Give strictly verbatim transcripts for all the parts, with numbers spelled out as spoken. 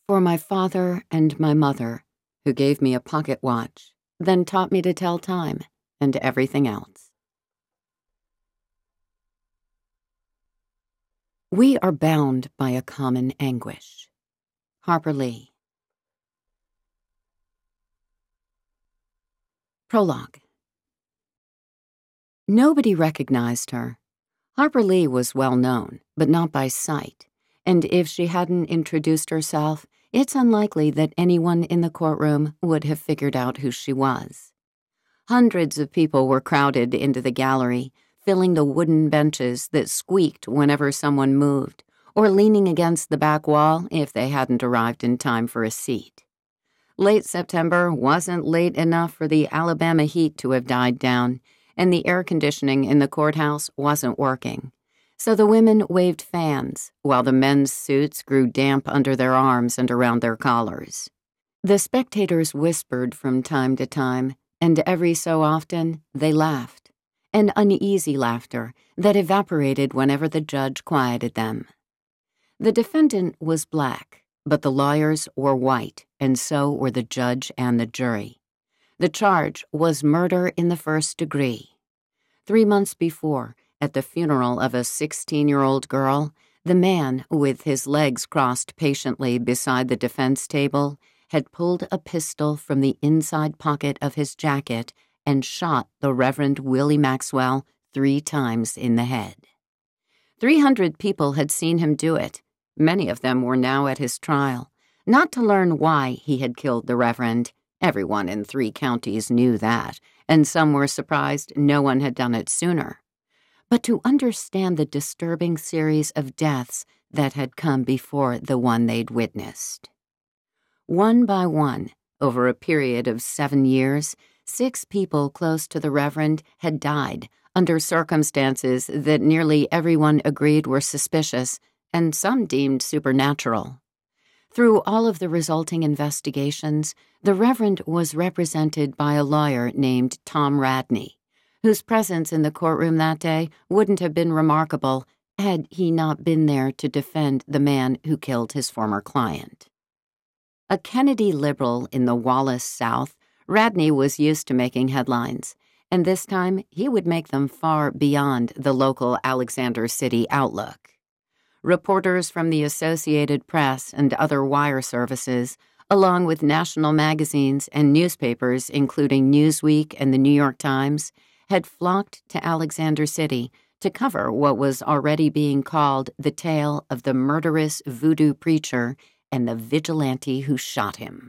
For my father and my mother, who gave me a pocket watch, then taught me to tell time and everything else. We are bound by a common anguish. Harper Lee. Prologue. Nobody recognized her. Harper Lee was well known, but not by sight, and if she hadn't introduced herself, it's unlikely that anyone in the courtroom would have figured out who she was. Hundreds of people were crowded into the gallery, filling the wooden benches that squeaked whenever someone moved, or leaning against the back wall if they hadn't arrived in time for a seat. Late September wasn't late enough for the Alabama heat to have died down, and the air conditioning in the courthouse wasn't working. So the women waved fans, while the men's suits grew damp under their arms and around their collars. The spectators whispered from time to time, and every so often they laughed, an uneasy laughter that evaporated whenever the judge quieted them. The defendant was black, but the lawyers were white, and so were the judge and the jury. The charge was murder in the first degree. Three months before, at the funeral of a sixteen-year-old girl, the man, with his legs crossed patiently beside the defense table, had pulled a pistol from the inside pocket of his jacket and shot the Reverend Willie Maxwell three times in the head. Three hundred people had seen him do it. Many of them were now at his trial, not to learn why he had killed the Reverend. Everyone in three counties knew that, and some were surprised no one had done it sooner, but to understand the disturbing series of deaths that had come before the one they'd witnessed. One by one, over a period of seven years, six people close to the Reverend had died under circumstances that nearly everyone agreed were suspicious and some deemed supernatural. Through all of the resulting investigations, the Reverend was represented by a lawyer named Tom Radney, whose presence in the courtroom that day wouldn't have been remarkable had he not been there to defend the man who killed his former client. A Kennedy liberal in the Wallace South, Radney was used to making headlines, and this time he would make them far beyond the local Alexander City outlook. Reporters from the Associated Press and other wire services, along with national magazines and newspapers including Newsweek and the New York Times, had flocked to Alexander City to cover what was already being called the tale of the murderous voodoo preacher and the vigilante who shot him.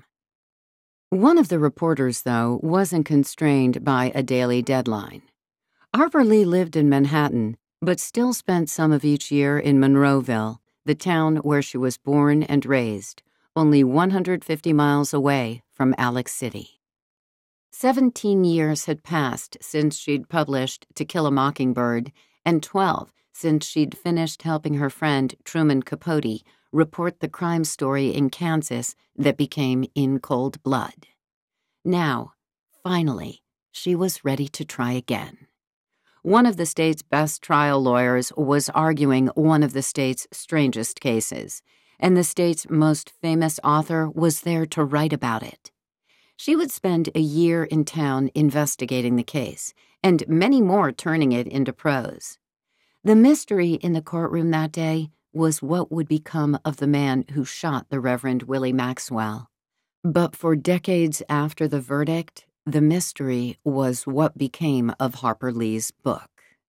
One of the reporters, though, wasn't constrained by a daily deadline. Harper Lee lived in Manhattan, but still spent some of each year in Monroeville, the town where she was born and raised, only one hundred fifty miles away from Alex City. Seventeen years had passed since she'd published To Kill a Mockingbird, and twelve since she'd finished helping her friend Truman Capote report the crime story in Kansas that became In Cold Blood. Now, finally, she was ready to try again. One of the state's best trial lawyers was arguing one of the state's strangest cases, and the state's most famous author was there to write about it. She would spend a year in town investigating the case, and many more turning it into prose. The mystery in the courtroom that day was what would become of the man who shot the Reverend Willie Maxwell. But for decades after the verdict, the mystery was what became of Harper Lee's book.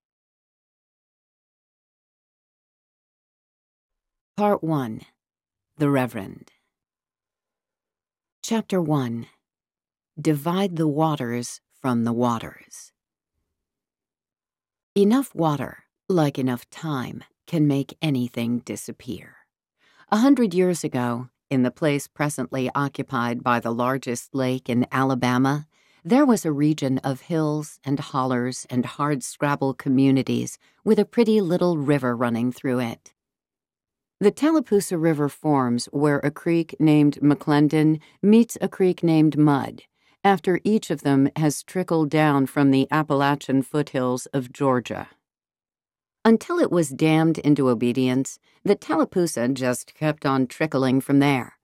Part one. The Reverend. Chapter one. Divide the waters from the waters. Enough water, like enough time, can make anything disappear. A hundred years ago, in the place presently occupied by the largest lake in Alabama, there was a region of hills and hollers and hard-scrabble communities with a pretty little river running through it. The Tallapoosa River forms where a creek named McClendon meets a creek named Mud, after each of them has trickled down from the Appalachian foothills of Georgia. Until it was dammed into obedience, the Tallapoosa just kept on trickling from there.